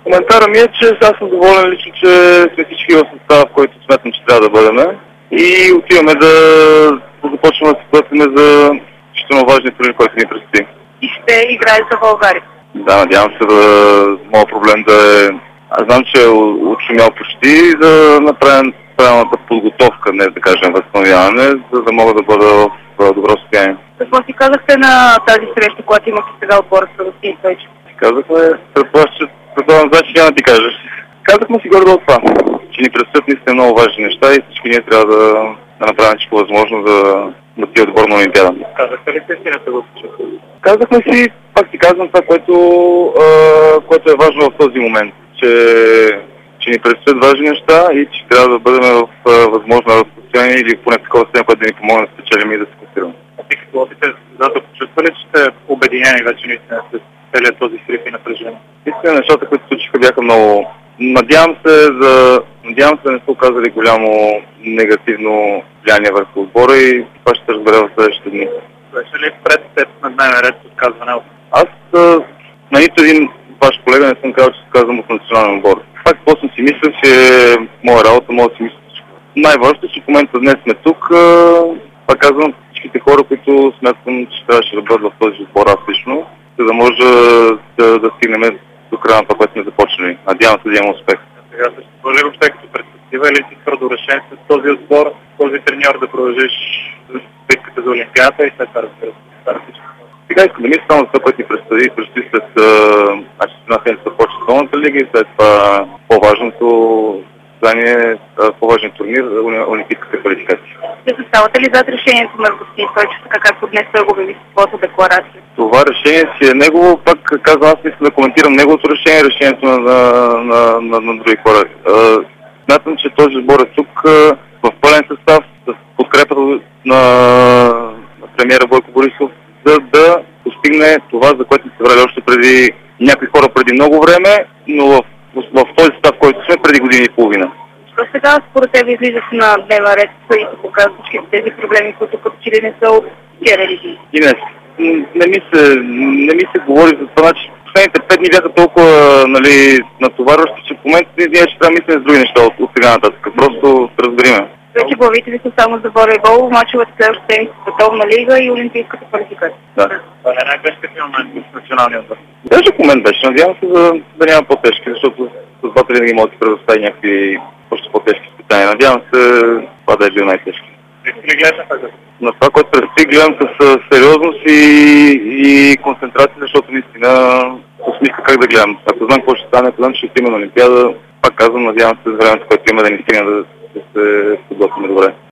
Коментара ми е, че аз съм доволен лично, че сме всички в състава, в който смятам, че трябва да бъдем. И отиваме да започваме да се платиме за изключително важния турнир, който ни предстои. И ще играе за България. Да, надявам се да моят проблем да е... Аз знам, че е отшумял почти да направим правилната подготовка, не да кажем възстановяване, за да мога да бъда в добро състояние. Какво си казахте на тази среща, която имахте сега отбора с Радостин Стойчев? Казахме, предполагам, значи няма да ти кажеш. Казахме си горе-долу това, че ни предстоят наистина много важни неща и всички ние трябва да направим всичко възможно да ти отбор на Олимпиада. Казахте ли се си на това? Казахме си, пак ти казвам това, което е важно в този момент, че ни предстоят важни неща и че трябва да бъдем в възможно разстояние или поне такова състояние, което да ни помогне да спечелим и да се класираме. Ти като опите да почувствали, че сте обединени вече наистина с целият този срив и напрежение? Истина, нещата, които се случиха, бяха много... Надявам се да не са оказали голямо негативно влияние върху отбора и това ще се разбере в следващите дни. Беше ли пред теб на дневен ред с отказване? Аз на нито един ваш колега не съм казал, че се казвам от национален отбор. Това какво съм си мислил, че моя работа, мога да си мисля всичко. Най-важното е, че в момента днес сме тук. Пак казвам всичките хора, които смятам, че трябваше да бъдат в този отбор аз лично, за да може да стигнем до края на това, което сме започнали. Надявам се да имам успех. Сега се сподели въобще като перспектива или си твърдо решен с този отбор, този треньор да продължиш битката за Олимпиада и след това разбира се. Сега искам да мисля само за това, което ни предстои след седмица започва Световната лига и след това по-важният турнир, олимпийската квалификация. Ще заставате ли зад решението на Радостин Стойчев, така както днес той го обяви в своята декларация? Това решение си е негово, пак казвам, аз не искам да коментирам неговото решение, решението на други хора. Смятам, че този сбор е тук в пълен състав, с подкрепата на премиера Бойко Борисов, за да постигне това, за което се врали още преди някои хора преди много време, но в този състав, който сме преди години и половина. Що сега според тебе излизат на дневен ред и се показват всички тези проблеми, които като че ли не са от тия религии? И не ми се говори за това, че последните 5 дни бяха толкова натоварващи, че в момента ние ще трябва да мислим с други неща от сега нататък. Просто разбериме. Вече главите ви са само за волейбол, мачовете следващата седмица Световна лига и олимпийската квалификация. Да. Това не е най-тежкият момент в националния отбор. Тежък момент беше. Надявам се да няма по-тежки, защото с двата винаги могат да се предостави някакви още по-тежки изпитания. Надявам се това да е бил най-тежки. Ти гледаш на това? На това, което предстои, гледам с сериозност и концентрация, защото наистина усмиха как да гледам. Ако знам какво ще стане, ако знам, че ще има на Олимпиада, пак казвам, надявам се за времето, което има да ни стигне да се подготвим добре.